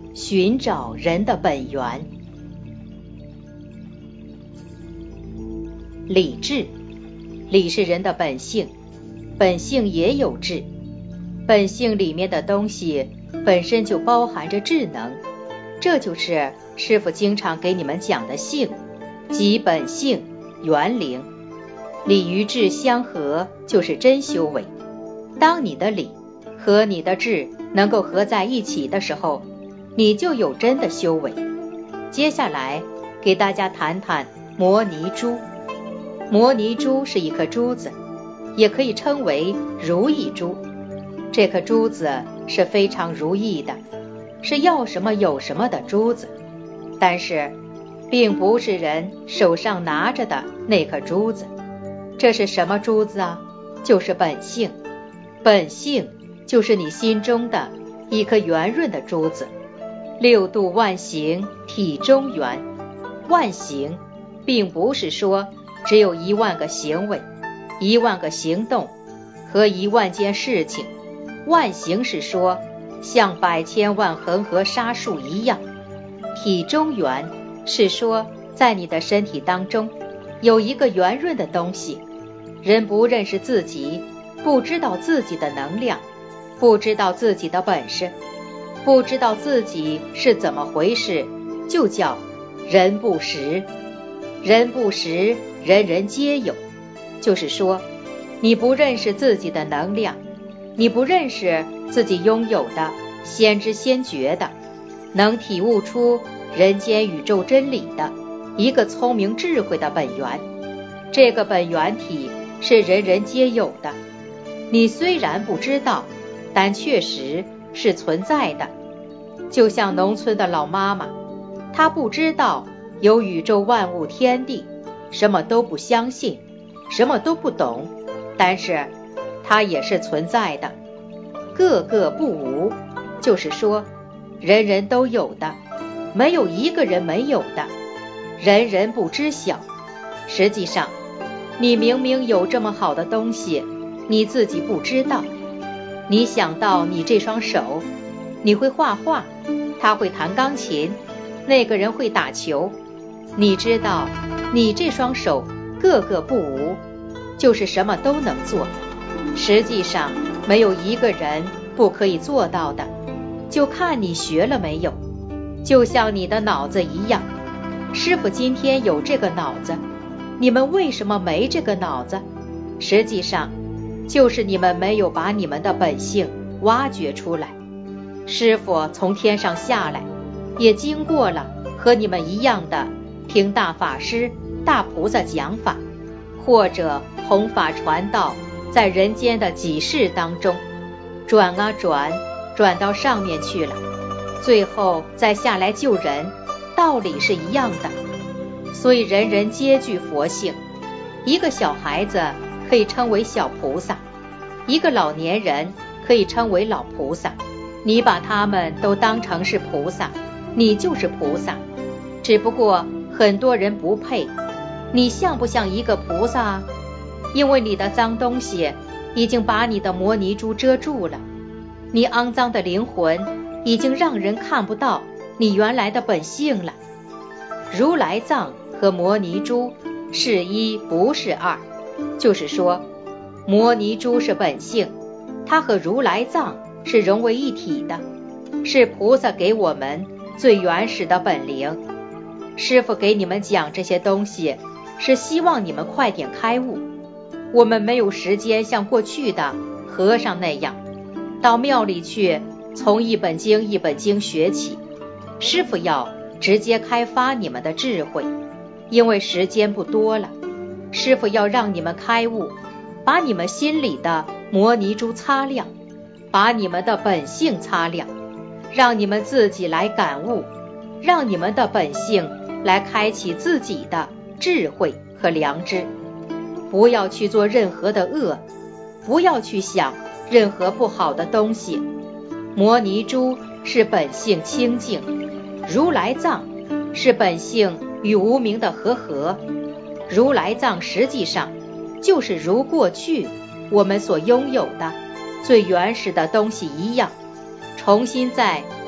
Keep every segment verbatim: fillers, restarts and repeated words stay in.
寻找人的本源。理智，理是人的本性，本性也有智，本性里面的东西本身就包含着智能，这就是师父经常给你们讲的性，即本性、原灵。理与智相合，就是真修为。当你的理和你的智能够合在一起的时候，你就有真的修为。接下来给大家谈谈摩尼珠。摩尼珠是一颗珠子，也可以称为如意珠。这颗珠子是非常如意的，是要什么有什么的珠子，但是并不是人手上拿着的那颗珠子。这是什么珠子啊？就是本性。本性就是你心中的一颗圆润的珠子。六度万行，体中圆。万行并不是说只有一万个行为，一万个行动和一万件事情。万行是说像百千万恒河沙数一样。体中圆是说在你的身体当中有一个圆润的东西。人不认识自己，不知道自己的能量，不知道自己的本事，不知道自己是怎么回事，就叫人不识。人不识，人人皆有，就是说你不认识自己的能量，你不认识自己拥有的先知先觉的能体悟出人间宇宙真理的一个聪明智慧的本源。这个本源体是人人皆有的，你虽然不知道，但确实是存在的。就像农村的老妈妈，她不知道有宇宙万物天地，什么都不相信，什么都不懂，但是它也是存在的。个个不无，就是说人人都有的，没有一个人没有的。人人不知晓，实际上你明明有这么好的东西，你自己不知道。你想到你这双手，你会画画，他会弹钢琴，那个人会打球，你知道你这双手个个不无，就是什么都能做。实际上没有一个人不可以做到的，就看你学了没有。就像你的脑子一样，师父今天有这个脑子，你们为什么没这个脑子？实际上就是你们没有把你们的本性挖掘出来。师父从天上下来，也经过了和你们一样的听大法师、大菩萨讲法，或者弘法传道，在人间的几世当中转啊转，转到上面去了，最后再下来救人，道理是一样的。所以人人皆具佛性，一个小孩子可以称为小菩萨，一个老年人可以称为老菩萨。你把他们都当成是菩萨，你就是菩萨。只不过很多人不配。你像不像一个菩萨啊？因为你的脏东西已经把你的摩尼珠遮住了，你肮脏的灵魂已经让人看不到你原来的本性了。如来藏和摩尼珠是一不是二，就是说摩尼珠是本性，它和如来藏是融为一体的，是菩萨给我们最原始的本领。师父给你们讲这些东西，是希望你们快点开悟。我们没有时间像过去的和尚那样到庙里去从一本经一本经学起，师父要直接开发你们的智慧，因为时间不多了。师父要让你们开悟，把你们心里的摩尼珠擦亮，把你们的本性擦亮，让你们自己来感悟，让你们的本性来开启自己的智慧和良知。不要去做任何的恶，不要去想任何不好的东西。摩尼珠是本性清净，如来藏是本性与无明的和合。如来藏实际上就是如过去我们所拥有的最原始的东西一样，重新再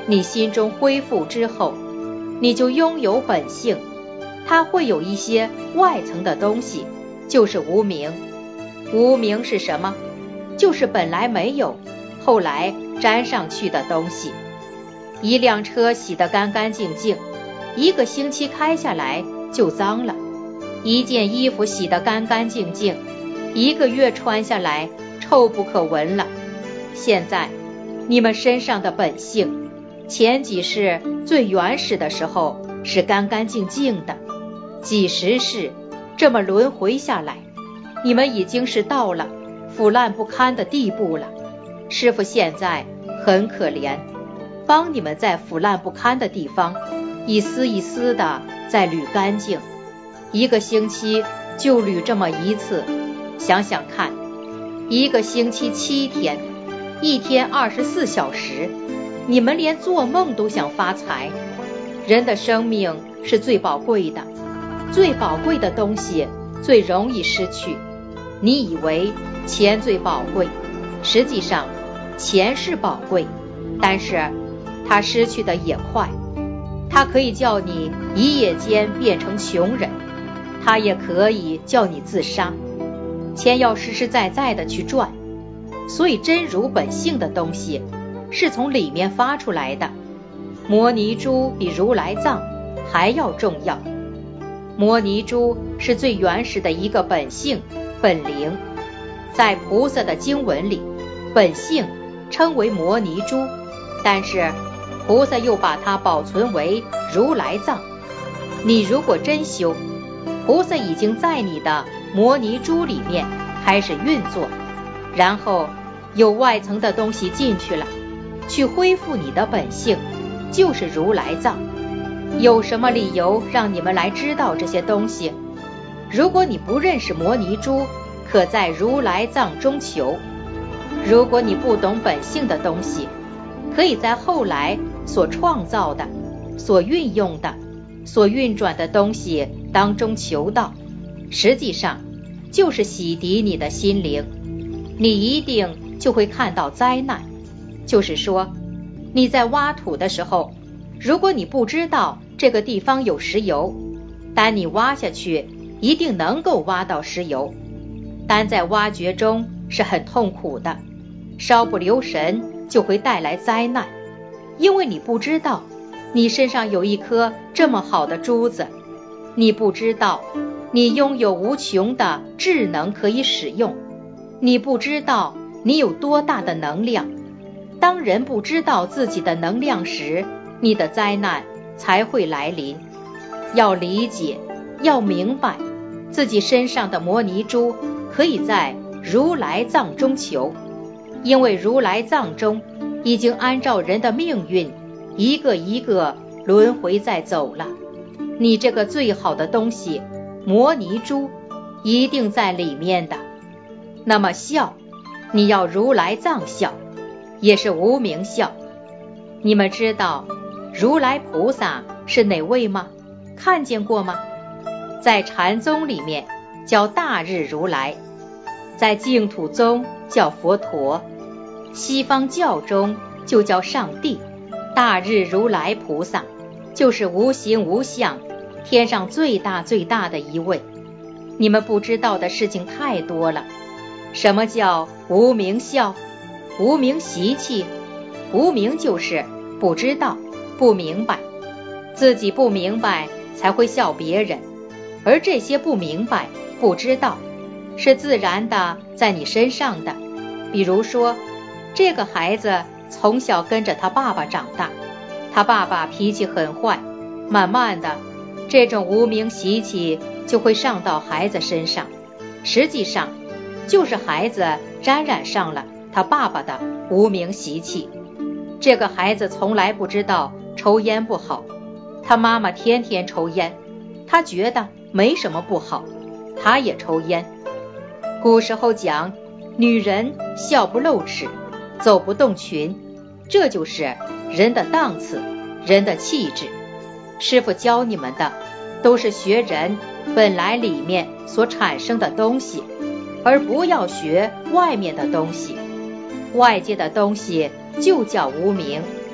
你心中恢复之后，你就拥有本性，它会有一些外层的东西，就是无明。无明是什么？就是本来没有，后来粘上去的东西。一辆车洗得干干净净，一个星期开下来就脏了；一件衣服洗得干干净净，一个月穿下来臭不可闻了。现在你们身上的本性，前几世最原始的时候是干干净净的，几十世这么轮回下来，你们已经是到了腐烂不堪的地步了。师父现在很可怜，帮你们在腐烂不堪的地方一丝一丝的再捋干净，一个星期就捋这么一次。想想看，一个星期七天，一天二十四小时，你们连做梦都想发财。人的生命是最宝贵的，最宝贵的东西最容易失去。你以为钱最宝贵，实际上钱是宝贵，但是它失去的也快。它可以叫你一夜间变成穷人，它也可以叫你自杀。钱要实实在在的去赚，所以真如本性的东西是从里面发出来的。摩尼珠比如来藏还要重要。摩尼珠是最原始的一个本性本灵，在菩萨的经文里，本性称为摩尼珠，但是菩萨又把它保存为如来藏。你如果真修，菩萨已经在你的摩尼珠里面开始运作，然后有外层的东西进去了，去恢复你的本性，就是如来藏。有什么理由让你们来知道这些东西？如果你不认识摩尼珠，可在如来藏中求。如果你不懂本性的东西，可以在后来所创造的、所运用的、所运转的东西当中求道，实际上就是洗涤你的心灵。你一定就会看到灾难，就是说你在挖土的时候，如果你不知道这个地方有石油，但你挖下去一定能够挖到石油，但在挖掘中是很痛苦的，稍不留神就会带来灾难，因为你不知道你身上有一颗这么好的珠子，你不知道你拥有无穷的智能可以使用，你不知道你有多大的能量。当人不知道自己的能量时，你的灾难才会来临。要理解，要明白，自己身上的摩尼珠可以在如来藏中求，因为如来藏中已经按照人的命运一个一个轮回在走了。你这个最好的东西摩尼珠一定在里面的。那么笑，你要如来藏笑，也是无明笑。你们知道如来菩萨是哪位吗？看见过吗？在禅宗里面叫大日如来，在净土宗叫佛陀，西方教中就叫上帝。大日如来菩萨就是无形无相，天上最大最大的一位。你们不知道的事情太多了。什么叫无明笑？无明习气。无明就是不知道，不明白，自己不明白才会笑别人，而这些不明白不知道是自然的在你身上的。比如说，这个孩子从小跟着他爸爸长大，他爸爸脾气很坏，慢慢的这种无明习气就会上到孩子身上，实际上就是孩子沾染上了他爸爸的无明习气。这个孩子从来不知道抽烟不好，他妈妈天天抽烟，他觉得没什么不好，他也抽烟。古时候讲，女人笑不露齿，走不动裙，这就是人的档次，人的气质。师父教你们的都是学人本来里面所产生的东西，而不要学外面的东西。外界的东西就叫无明。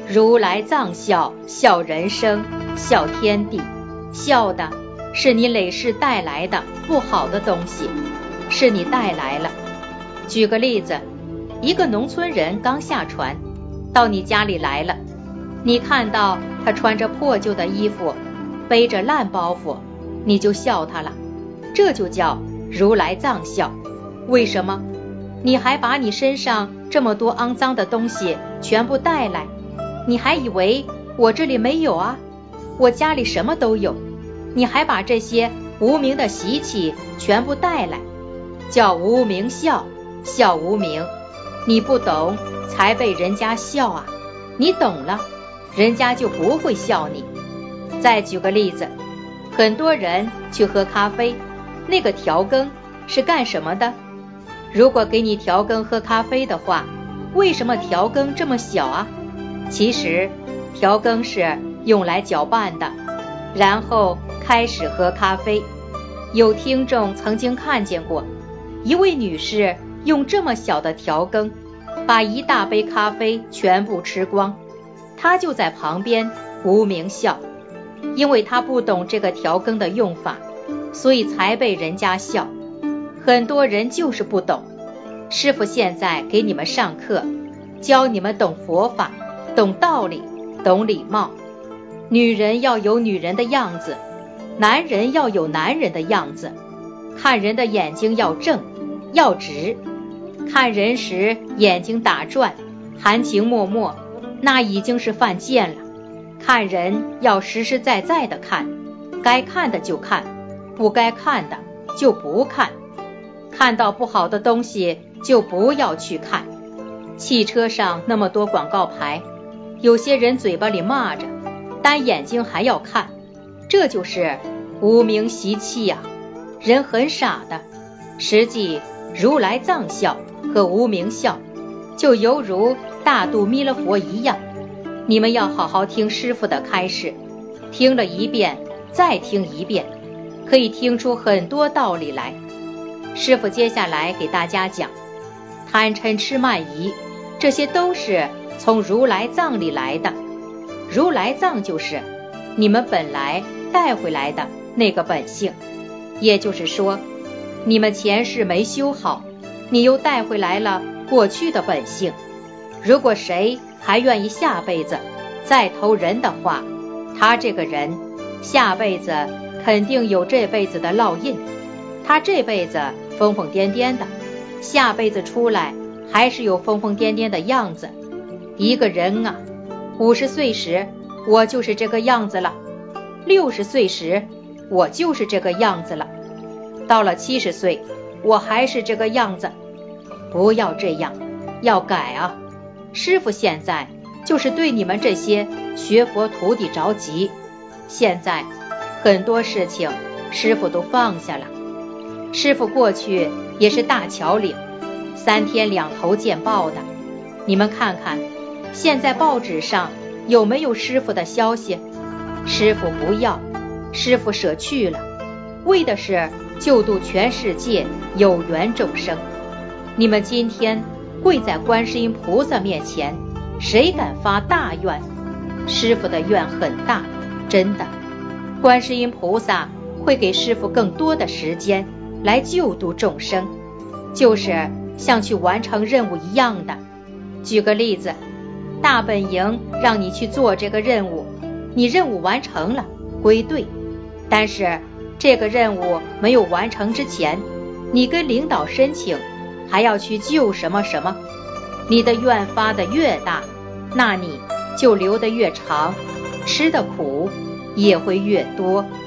如来藏笑，笑人生，笑天地，笑的是你累世带来的不好的东西，是你带来了。举个例子，一个农村人刚下船，到你家里来了，你看到他穿着破旧的衣服，背着烂包袱，你就笑他了，这就叫如来藏笑。为什么？你还把你身上这么多肮脏的东西全部带来，你还以为我这里没有啊？我家里什么都有，你还把这些无名的习气全部带来，叫无名笑，笑无名。你不懂才被人家笑啊，你懂了，人家就不会笑你。再举个例子，很多人去喝咖啡，那个调羹是干什么的？如果给你调羹喝咖啡的话，为什么调羹这么小啊？其实调羹是用来搅拌的，然后开始喝咖啡。有听众曾经看见过一位女士用这么小的调羹把一大杯咖啡全部吃光，她就在旁边无名笑，因为她不懂这个调羹的用法，所以才被人家笑。很多人就是不懂，师父现在给你们上课，教你们懂佛法，懂道理，懂礼貌。女人要有女人的样子，男人要有男人的样子，看人的眼睛要正，要直。看人时眼睛打转，含情脉脉，那已经是犯贱了。看人要实实在在的看，该看的就看，不该看的就不看。看到不好的东西就不要去看。汽车上那么多广告牌，有些人嘴巴里骂着，但眼睛还要看，这就是无名习气呀、啊。人很傻的，实际如来藏笑和无名笑就犹如大肚弥勒佛一样。你们要好好听师父的开示，听了一遍再听一遍，可以听出很多道理来。师父接下来给大家讲贪嗔痴慢疑，这些都是从如来藏里来的。如来藏就是你们本来带回来的那个本性，也就是说你们前世没修好，你又带回来了过去的本性。如果谁还愿意下辈子再投人的话，他这个人下辈子肯定有这辈子的烙印，他这辈子疯疯癫癫的，下辈子出来还是有疯疯癫癫的样子。一个人啊，五十岁时我就是这个样子了，六十岁时我就是这个样子了，到了七十岁我还是这个样子。不要这样，要改啊！师父现在就是对你们这些学佛徒弟着急，现在很多事情师父都放下了。师父过去也是大桥岭，三天两头见报的，你们看看现在报纸上有没有师父的消息？师父不要，师父舍去了，为的是救度全世界有缘众生。你们今天跪在观世音菩萨面前，谁敢发大愿？师父的愿很大，真的。观世音菩萨会给师父更多的时间来救度众生，就是像去完成任务一样的。举个例子，大本营让你去做这个任务，你任务完成了，归队。但是这个任务没有完成之前，你跟领导申请还要去救什么什么，你的愿发得越大，那你就留得越长，吃的苦也会越多。